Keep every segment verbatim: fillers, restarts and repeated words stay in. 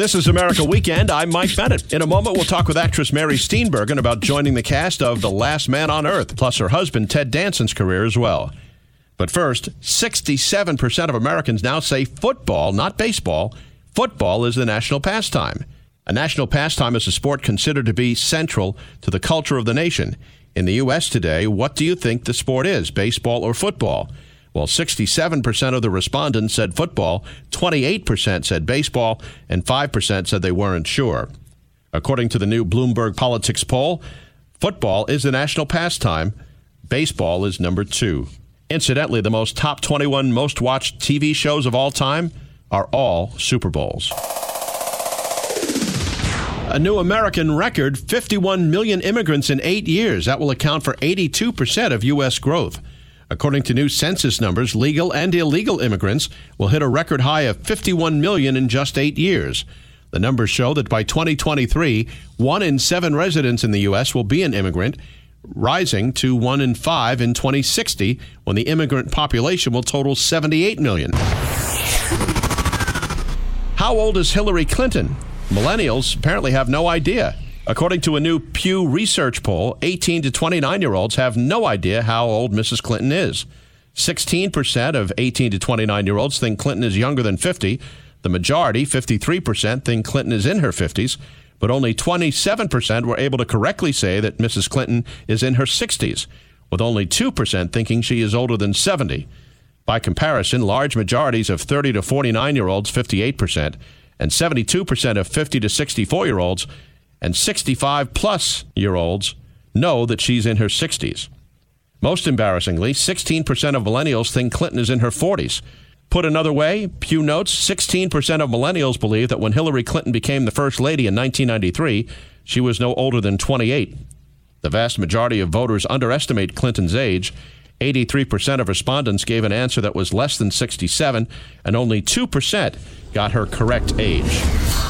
This is America Weekend. I'm Mike Bennett. In a moment, we'll talk with actress Mary Steenburgen about joining the cast of The Last Man on Earth, plus her husband Ted Danson's career as well. But first, sixty-seven percent of Americans now say football, not baseball. Football is the national pastime. A national pastime is a sport considered to be central to the culture of the nation. In the U S today, what do you think the sport is, baseball or football? Well, sixty-seven percent of the respondents said football, twenty-eight percent said baseball, and five percent said they weren't sure. According to the new Bloomberg Politics poll, football is the national pastime. Baseball is number two. Incidentally, the most top twenty-one most watched T V shows of all time are all Super Bowls. A new American record, fifty-one million immigrants in eight years. That will account for eighty-two percent of U S growth. According to new census numbers, legal and illegal immigrants will hit a record high of fifty-one million in just eight years. The numbers show that by twenty twenty-three, one in seven residents in the U S will be an immigrant, rising to one in five in twenty sixty, when the immigrant population will total seventy-eight million. How old is Hillary Clinton? Millennials apparently have no idea. According to a new Pew Research poll, eighteen to twenty-nine-year-olds have no idea how old Missus Clinton is. sixteen percent of eighteen to twenty-nine-year-olds think Clinton is younger than fifty. The majority, fifty-three percent, think Clinton is in her fifties. But only twenty-seven percent were able to correctly say that Missus Clinton is in her sixties, with only two percent thinking she is older than seventy. By comparison, large majorities of thirty to forty-nine-year-olds, fifty-eight percent, and seventy-two percent of fifty to sixty-four-year-olds and sixty-five plus year olds know that she's in her sixties. Most embarrassingly, sixteen percent of millennials think Clinton is in her forties. Put another way, Pew notes sixteen percent of millennials believe that when Hillary Clinton became the first lady in nineteen ninety-three, she was no older than twenty-eight. The vast majority of voters underestimate Clinton's age. eighty-three percent of respondents gave an answer that was less than sixty-seven, and only two percent got her correct age.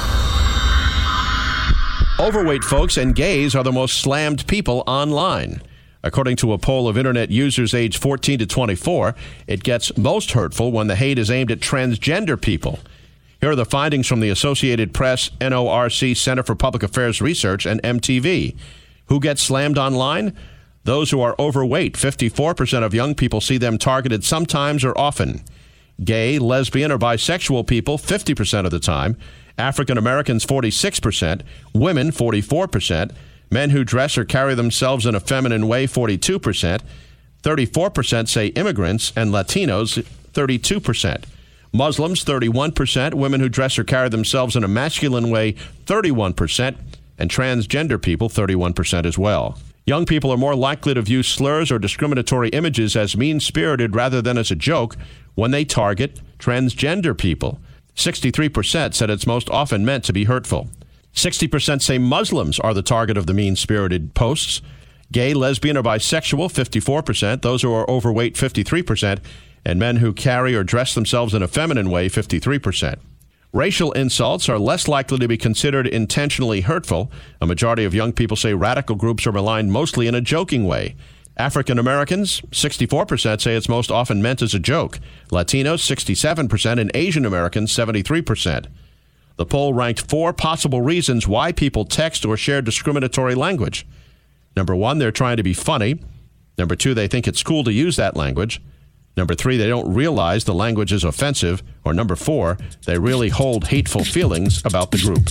Overweight folks and gays are the most slammed people online. According to a poll of internet users aged fourteen to twenty-four, it gets most hurtful when the hate is aimed at transgender people. Here are the findings from the Associated Press, N O R C, Center for Public Affairs Research, and M T V. Who gets slammed online? Those who are overweight. fifty-four percent of young people see them targeted sometimes or often. Gay, lesbian, or bisexual people, fifty percent of the time. African Americans, forty-six percent. Women, forty-four percent. Men who dress or carry themselves in a feminine way, forty-two percent. thirty-four percent say immigrants, and Latinos, thirty-two percent. Muslims, thirty-one percent. Women who dress or carry themselves in a masculine way, thirty-one percent. And transgender people, thirty-one percent as well. Young people are more likely to view slurs or discriminatory images as mean-spirited rather than as a joke when they target transgender people. sixty-three percent said it's most often meant to be hurtful. sixty percent say Muslims are the target of the mean-spirited posts. Gay, lesbian, or bisexual, fifty-four percent. Those who are overweight, fifty-three percent. And men who carry or dress themselves in a feminine way, fifty-three percent. Racial insults are less likely to be considered intentionally hurtful. A majority of young people say radical groups are maligned mostly in a joking way. African Americans, sixty-four percent, say it's most often meant as a joke. Latinos, sixty-seven percent, and Asian Americans, seventy-three percent. The poll ranked four possible reasons why people text or share discriminatory language. Number one, they're trying to be funny. Number two, they think it's cool to use that language. Number three, they don't realize the language is offensive. Or number four, they really hold hateful feelings about the group.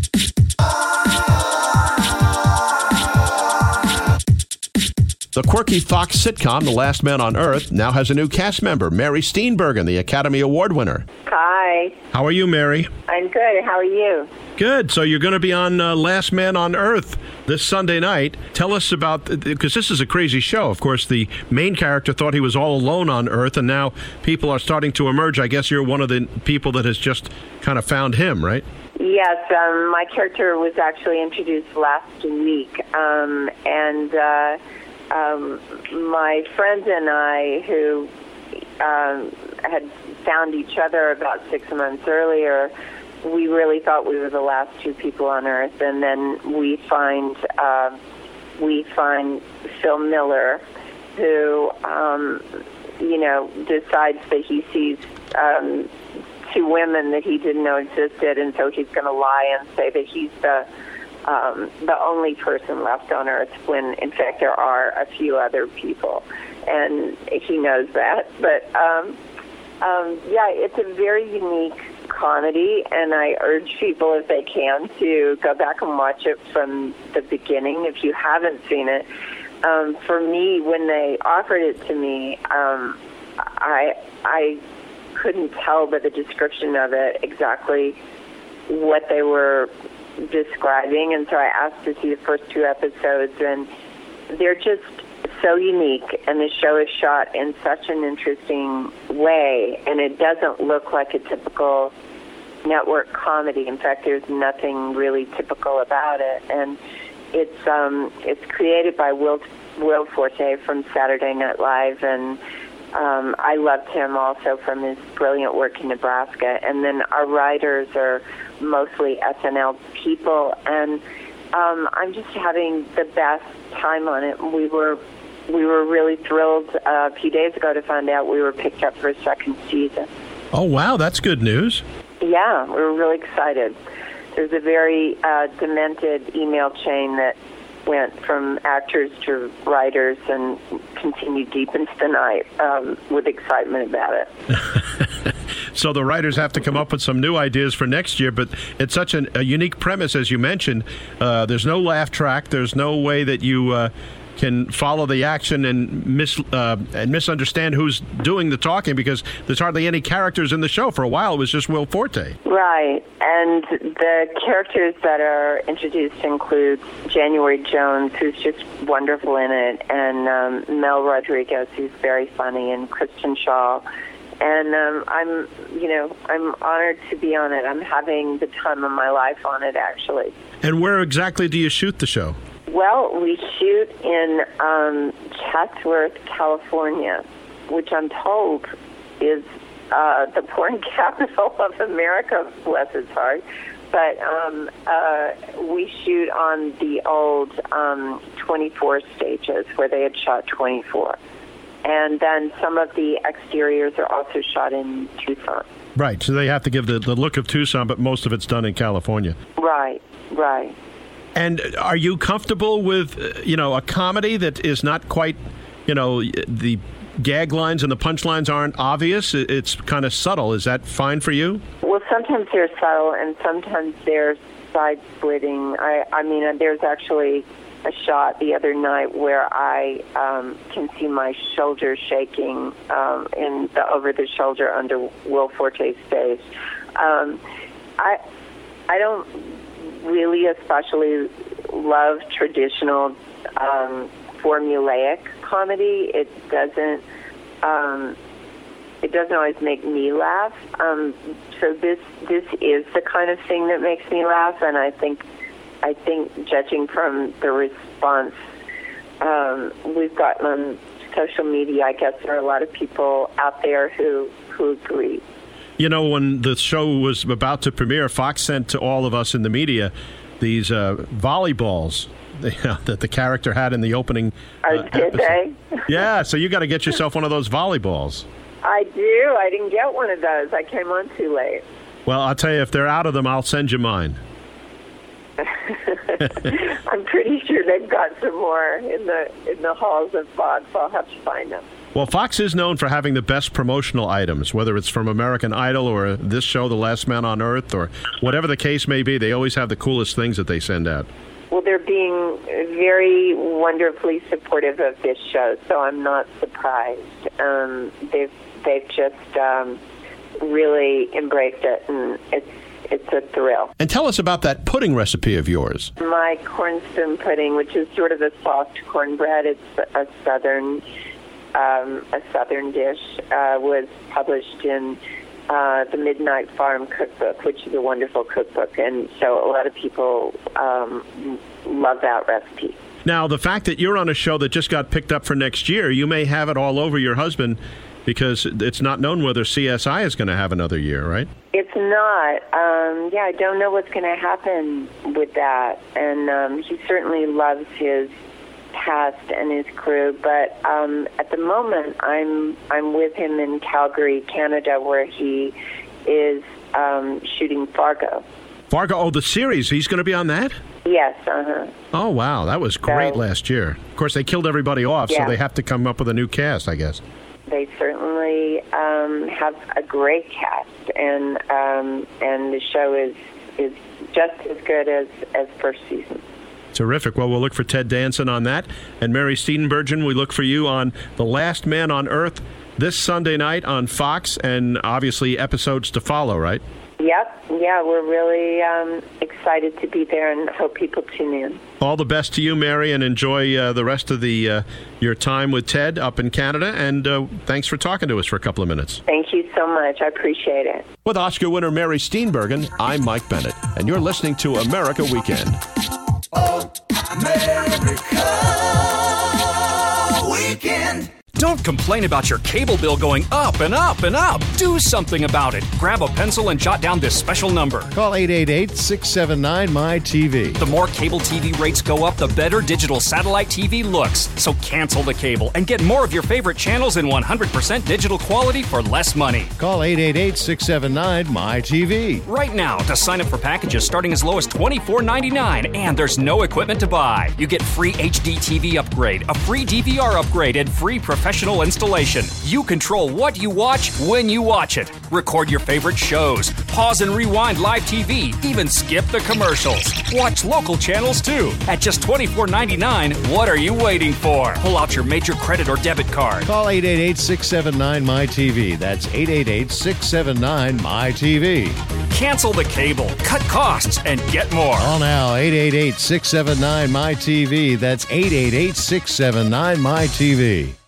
The quirky Fox sitcom, The Last Man on Earth, now has a new cast member, Mary Steenburgen, the Academy Award winner. Hi. How are you, Mary? I'm good. How are you? Good. So you're going to be on uh, Last Man on Earth this Sunday night. Tell us about, because this is a crazy show. Of course, the main character thought he was all alone on Earth, and now people are starting to emerge. I guess you're one of the people that has just kind of found him, right? Yes. Um, my character was actually introduced last week, um, and uh, um, my friends and I, who um, had found each other about six months earlier, we really thought we were the last two people on Earth, and then we find uh, we find Phil Miller, who um, you know decides that he sees um, two women that he didn't know existed, and so he's going to lie and say that he's the um, the only person left on Earth, when in fact there are a few other people, and he knows that. But um, um, yeah, it's a very unique comedy, and I urge people, if they can, to go back and watch it from the beginning if you haven't seen it. Um, for me, when they offered it to me, um, I I couldn't tell by the description of it exactly what they were describing, and so I asked to see the first two episodes, and they're just so unique, and the show is shot in such an interesting way, and it doesn't look like a typical network comedy. In fact, there's nothing really typical about it, and it's um, it's created by Will Will Forte from Saturday Night Live, and um, I loved him also from his brilliant work in Nebraska. And then our writers are mostly S N L people, and um, I'm just having the best time on it. We were we were really thrilled uh, a few days ago to find out we were picked up for a second season. Oh, wow, that's good news. Yeah, we were really excited. There's a very uh, demented email chain that went from actors to writers and continued deep into the night um, with excitement about it. So the writers have to come up with some new ideas for next year, but it's such an, a unique premise, as you mentioned. Uh, there's no laugh track. There's no way that you uh, can follow the action and mis uh, and misunderstand who's doing the talking, because there's hardly any characters in the show. For a while, it was just Will Forte. Right, and the characters that are introduced include January Jones, who's just wonderful in it, and um, Mel Rodriguez, who's very funny, and Kristen Shaw. And um, I'm, you know, I'm honored to be on it. I'm having the time of my life on it, actually. And where exactly do you shoot the show? Well, we shoot in um, Chatsworth, California, which I'm told is uh, the porn capital of America, bless its heart. But um, uh, we shoot on the old um, twenty-four stages where they had shot twenty-four. And then some of the exteriors are also shot in Tucson. Right, so they have to give the, the look of Tucson, but most of it's done in California. Right, right. And are you comfortable with, uh, you know, a comedy that is not quite, you know, the gag lines and the punchlines aren't obvious? It's kind of subtle. Is that fine for you? Well, sometimes they're subtle, and sometimes they're side-splitting. I, I mean, there's actually a shot the other night where I um, can see my shoulder shaking um, in the over-the-shoulder under Will Forte's face. Um, I, I don't really especially love traditional um, formulaic comedy. It doesn't um, it doesn't always make me laugh. Um, so this this is the kind of thing that makes me laugh, and I think I think judging from the response um, we've gotten on social media, I guess there are a lot of people out there who who agree. You know, when the show was about to premiere, Fox sent to all of us in the media these uh, volleyballs that the character had in the opening uh, uh, Did they? Yeah, so you got to get yourself one of those volleyballs. I do. I didn't get one of those. I came on too late. Well, I'll tell you, if they're out of them, I'll send you mine. I'm pretty sure they've got some more in the in the halls of Fox. I'll have to find them. Well, Fox is known for having the best promotional items, whether it's from American Idol or this show, The Last Man on Earth, or whatever the case may be. They always have the coolest things that they send out. Well, they're being very wonderfully supportive of this show, so I'm not surprised. Um, they've they've just um, really embraced it, and it's it's a thrill. And tell us about that pudding recipe of yours. My corn spoon pudding, which is sort of a soft cornbread, it's a southern um, a southern dish, uh, was published in uh, the Midnight Farm Cookbook, which is a wonderful cookbook, and so a lot of people um, love that recipe. Now, the fact that you're on a show that just got picked up for next year, you may have it all over your husband, because it's not known whether C S I is going to have another year, right? It's not. Um, yeah, I don't know what's going to happen with that. And um, he certainly loves his cast and his crew. But um, at the moment, I'm I'm with him in Calgary, Canada, where he is um, shooting Fargo. Fargo, oh, the series. He's going to be on that? Yes, uh-huh. Oh, wow. That was great so, last year. Of course, they killed everybody off, yeah. so they have to come up with a new cast, I guess. They certainly um, have a great cast, and um, and the show is is just as good as, as first season. Terrific. Well, we'll look for Ted Danson on that. And Mary Steenburgen, we look for you on The Last Man on Earth this Sunday night on Fox, and obviously episodes to follow, right? Yep. Yeah, we're really um, excited to be there and hope people tune in. All the best to you, Mary, and enjoy uh, the rest of the uh, your time with Ted up in Canada. And uh, thanks for talking to us for a couple of minutes. Thank you so much. I appreciate it. With Oscar winner Mary Steenburgen, I'm Mike Bennett, and you're listening to America Weekend. Oh, America Weekend. Don't complain about your cable bill going up and up and up. Do something about it. Grab a pencil and jot down this special number. Call eight eight eight, six seven nine, M Y T V. The more cable T V rates go up, the better digital satellite T V looks. So cancel the cable and get more of your favorite channels in one hundred percent digital quality for less money. Call eight eight eight, six seven nine, M Y T V. Right now, to sign up for packages starting as low as twenty-four ninety-nine, and there's no equipment to buy. You get free H D T V upgrade, a free D V R upgrade, and free professional installation. You control what you watch when you watch it. Record your favorite shows. Pause and rewind live T V. Even skip the commercials. Watch local channels too. At just twenty-four ninety-nine, what are you waiting for? Pull out your major credit or debit card. Call eight eight eight, six seven nine, M Y T V. That's eight eight eight, six seven nine, M Y T V. Cancel the cable, cut costs, and get more. Call now, eight eight eight, six seven nine, M Y T V. That's eight eight eight, six seven nine, M Y T V.